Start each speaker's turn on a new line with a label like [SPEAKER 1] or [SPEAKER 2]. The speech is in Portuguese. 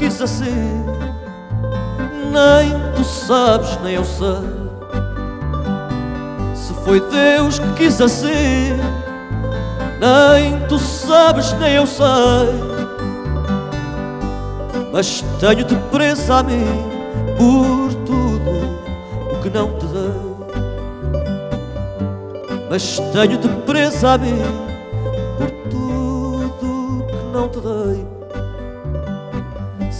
[SPEAKER 1] quis assim. Nem tu sabes, nem eu sei. Se foi Deus que quis assim, nem tu sabes, nem eu sei. Mas tenho-te presa a mim por tudo o que não te dei. Mas tenho-te presa a mim por tudo que não te dei.